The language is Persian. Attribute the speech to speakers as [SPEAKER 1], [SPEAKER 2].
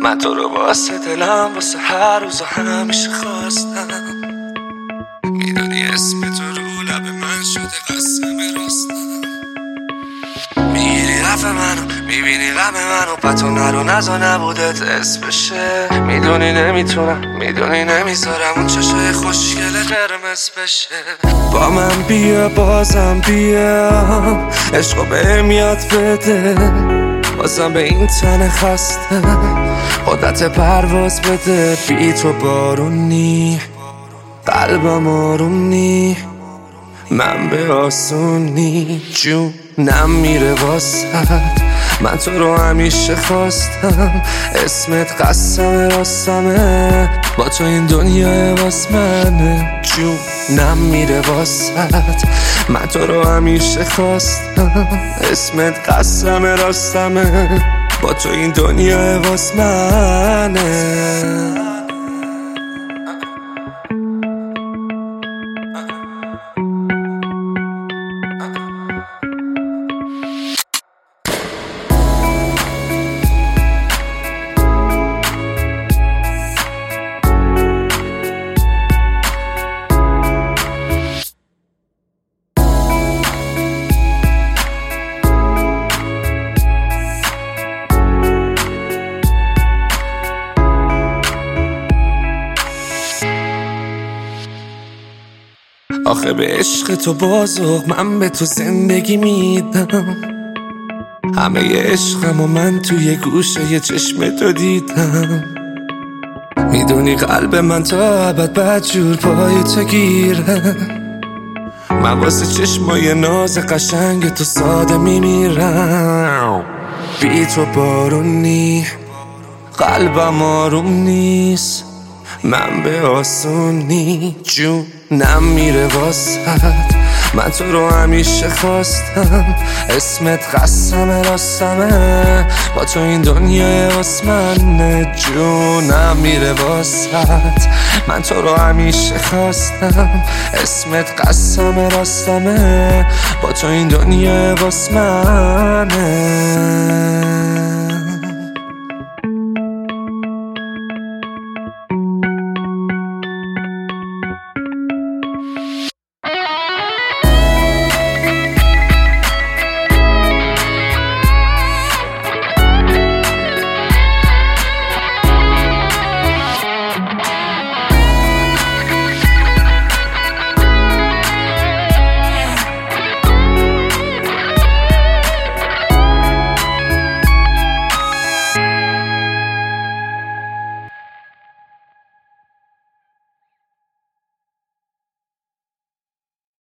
[SPEAKER 1] من تو رو واسه دلم واسه هر روز و همیشه خواستم. میدونی اسم تو رو لب من شده قسم راستم. میگیری رفت منو میبینی غم منو پتو نرو نزا نبودت اسمشه. میدونی نمیتونم میدونی نمیذارم اون چشای خوشگل قرمز بشه. با من بیا بازم بیا عشقو بهم یاد بده. بازم به این تن خسته قدرت پرواز بده. بی تو بارونی قلبم آروم من به آسونی جونم میره واسد. من تو رو همیشه خواستم اسمت قسم راستمه. با تو این دنیا واس منه جونم میره واسد. من تو رو همیشه خواستم اسمت قسم راستمه. با تو این دنیا واس منه. آخه به عشق تو بازو من به تو زندگی میدم. همه عشقم و من توی گوشه یه چشم تو دیدم. میدونی قلب من تا ابد بدجور پای تو گیره. من واسه چشمای ناز قشنگ تو ساده میمیرم. بی تو بارونی قلبم آروم نیست. من به آسونی جونم میره واسد. من تو رو همیشه خواستم اسمت قسم راستمه. با تو این دنیا واس منه جونم میره واسد. من تو رو همیشه خواستم اسمت قسم راستمه. با تو این دنیا واس منه.